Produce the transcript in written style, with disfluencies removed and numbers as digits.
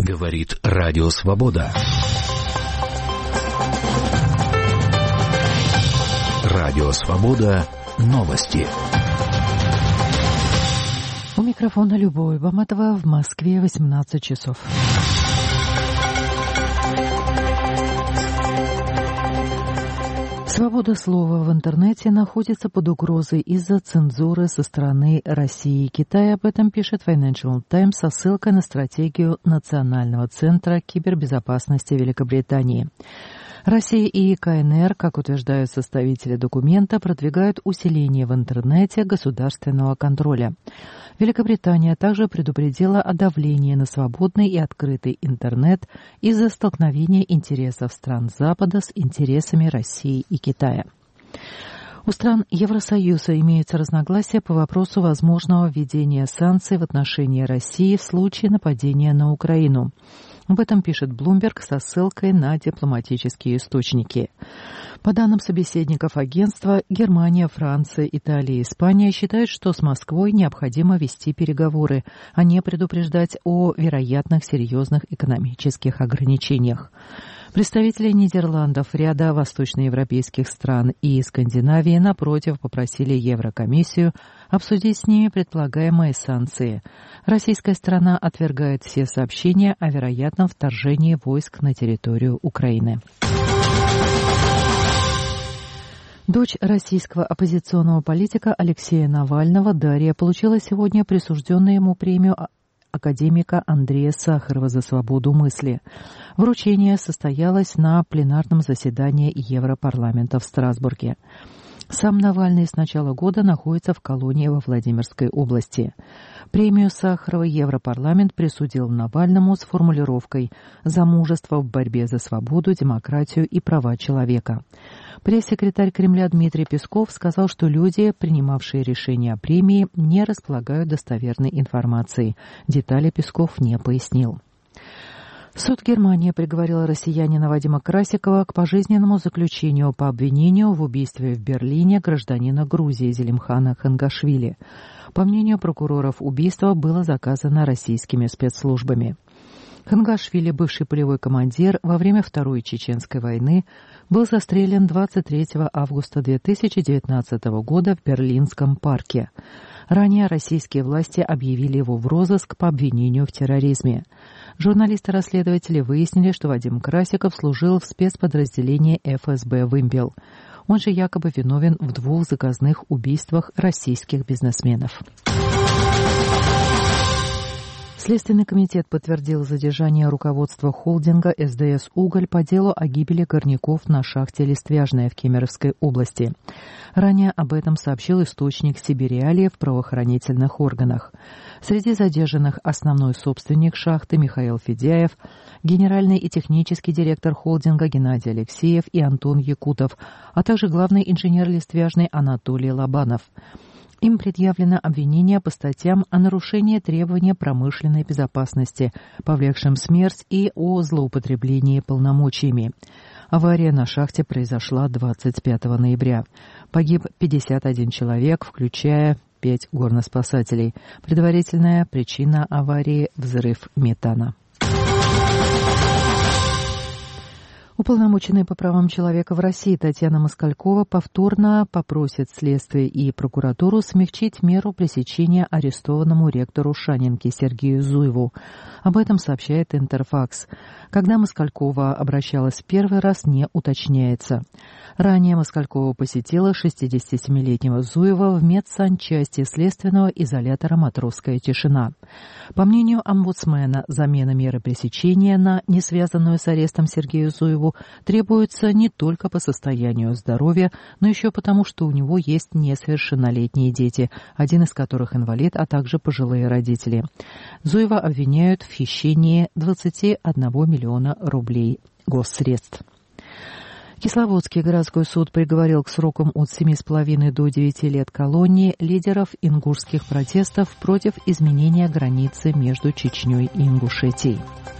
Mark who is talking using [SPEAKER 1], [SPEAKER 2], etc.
[SPEAKER 1] Говорит Радио Свобода. Радио Свобода. Новости.
[SPEAKER 2] У микрофона Любовь Баматова, в Москве 18 часов. Свобода слова в интернете находится под угрозой из-за цензуры со стороны России и Китая. Об этом пишет Financial Times со ссылкой на стратегию Национального центра кибербезопасности Великобритании. Россия и КНР, как утверждают составители документа, продвигают усиление в интернете государственного контроля. Великобритания также предупредила о давлении на свободный и открытый интернет из-за столкновения интересов стран Запада с интересами России и Китая. У стран Евросоюза имеются разногласия по вопросу возможного введения санкций в отношении России в случае нападения на Украину. Об этом пишет Bloomberg со ссылкой на дипломатические источники. По данным собеседников агентства, Германия, Франция, Италия и Испания считают, что с Москвой необходимо вести переговоры, а не предупреждать о вероятных серьезных экономических ограничениях. Представители Нидерландов, ряда восточноевропейских стран и Скандинавии, напротив, попросили Еврокомиссию обсудить с ними предполагаемые санкции. Российская сторона отвергает все сообщения о вероятном вторжении войск на территорию Украины. Дочь российского оппозиционного политика Алексея Навального, Дарья, получила сегодня присужденную ему премию академика Андрея Сахарова за свободу мысли. Вручение состоялось на пленарном заседании Европарламента в Страсбурге. Сам Навальный с начала года находится в колонии во Владимирской области. Премию Сахарова Европарламент присудил Навальному с формулировкой «За мужество в борьбе за свободу, демократию и права человека». Пресс-секретарь Кремля Дмитрий Песков сказал, что люди, принимавшие решение о премии, не располагают достоверной информацией. Детали Песков не пояснил. Суд Германии приговорил россиянина Вадима Красикова к пожизненному заключению по обвинению в убийстве в Берлине гражданина Грузии Зелимхана Хангашвили. По мнению прокуроров, убийство было заказано российскими спецслужбами. Хангашвили, бывший полевой командир, во время Второй Чеченской войны был застрелен 23 августа 2019 года в Берлинском парке. Ранее российские власти объявили его в розыск по обвинению в терроризме. Журналисты-расследователи выяснили, что Вадим Красиков служил в спецподразделении ФСБ «Вымпел». Он же якобы виновен в 2 заказных убийствах российских бизнесменов. Следственный комитет подтвердил задержание руководства холдинга СДС «Уголь» по делу о гибели горняков на шахте Листвяжная в Кемеровской области. Ранее об этом сообщил источник Сибириалии в правоохранительных органах. Среди задержанных основной собственник шахты Михаил Федяев, генеральный и технический директор холдинга Геннадий Алексеев и Антон Якутов, а также главный инженер Листвяжной Анатолий Лобанов. Им предъявлено обвинение по статьям о нарушении требований промышленной безопасности, повлекшим смерть, и о злоупотреблении полномочиями. Авария на шахте произошла 25 ноября. Погиб 51 человек, включая 5 горноспасателей. Предварительная причина аварии – взрыв метана. Уполномоченная по правам человека в России Татьяна Москалькова повторно попросит следствие и прокуратуру смягчить меру пресечения арестованному ректору Шанинки Сергею Зуеву. Об этом сообщает Интерфакс. Когда Москалькова обращалась в первый раз, не уточняется. Ранее Москалькова посетила 67-летнего Зуева в медсанчасти следственного изолятора «Матросская тишина». По мнению омбудсмена, замена меры пресечения на не связанную с арестом Сергею Зуеву требуется не только по состоянию здоровья, но еще потому, что у него есть несовершеннолетние дети, один из которых инвалид, а также пожилые родители. Зуева обвиняют в хищении 21 миллиона рублей госсредств. Кисловодский городской суд приговорил к срокам от 7,5 до 9 лет колонии лидеров ингушских протестов против изменения границы между Чечней и Ингушетией.